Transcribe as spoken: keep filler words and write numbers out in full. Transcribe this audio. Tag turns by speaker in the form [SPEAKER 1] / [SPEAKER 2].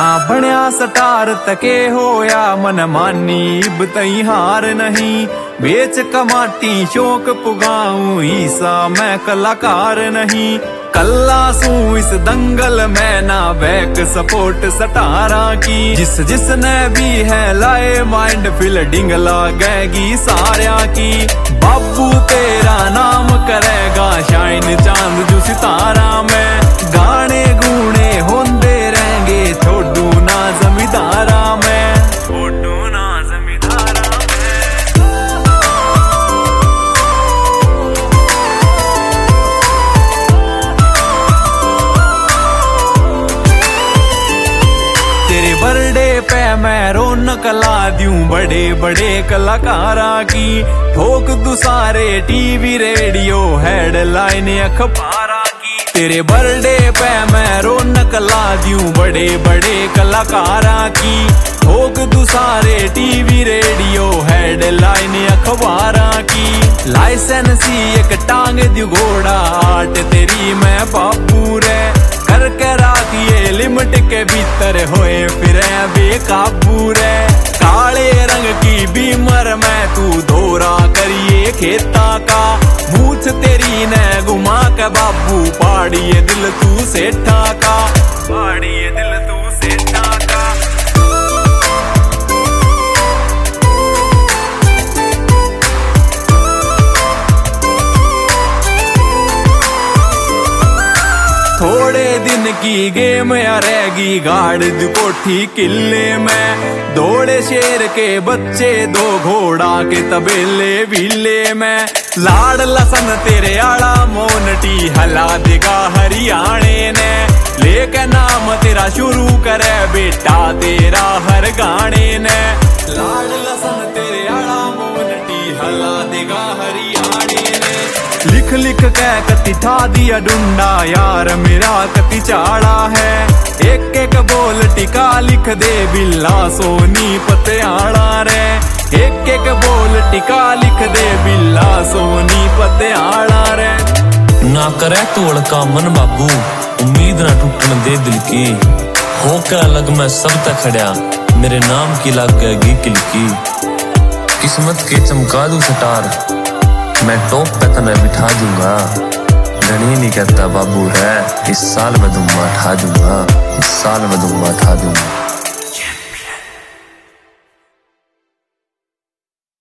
[SPEAKER 1] ना बनया सटार तके होया मन मानी बतई हार नहीं। बेच कमाटी शौक पुगाऊं ईसा मैं कलाकार नहीं। कल्ला सू इस दंगल में ना बैक सपोर्ट सटारा की। जिस जिसने भी है लाए माइंड फील्डिंग लागेगी सारिया की। बाबू तेरा नाम करेगा शाइन चांद जो सितारा में। गाने गूने होंदे रहेंगे छोड़ू ना जमींदारा में, छोड़ू ना जमींदारा में। तेरे बर्थडे पे मैं रौनक ला दूं बड़े बड़े कलाकारा की। ठोक दू सारे टीवी रेडियो हेडलाइन अखबारा की। तेरे बर्थडे पे मैं रौनक ला दूं बड़े बड़े कलाकारा की। ठोक दू सारे टीवी रेडियो हेडलाइन अखबारा की। लाइसेंसी एक टांग दू घोड़ा आट तेरी मैं बाबू रे। करके राखिए लिमिट के भीतर होए फिर बेकाबू रे। काले रंग की बीमर में तू दौरा करिए खेता का। मूछ तेरी ने घुमा के बाबू पाड़िए दिल तू सेठा का, पाड़िए दिल तू सेठा का। थोड़े दिन की गेम रहेगी गाड़ दू कोठी किले में। दौड़े शेर के बच्चे दो घोड़ा के तबेले विले में। लाड़ लसन तेरे आड़ा मोनटी हला देगा हरियाणे ने। लेके नाम तेरा शुरू करे बेटा तेरा हर गाने ने। लाड़ लसन तेरे आड़ा मोनटी हला देगा हरियाणे ने। लिख लिख के कति ठा दिया डुंडा यार मेरा कति चाड़ा है। एक एक बोल टिका लिख दे बिल्ला सोनी पतियाड़ा रे। एक एक बोल टिका लिख दे बिल्ला सोनी पतियाड़ा रे।
[SPEAKER 2] ना करे तोड़ का मन बाबू उम्मीद ना टूटन दे दिल की। होकर अलग मैं सब तक खड़ा मेरे नाम की लग गएगी किलकी। किस्मत के चमका दूं सटार मैं टॉप पे तना बिठा दूंगा। धनी नहीं कहता बाबू है इस साल मैं दुम्बा ठा दूंगा, इस साल मैं दुम्बा ठा दूंगा।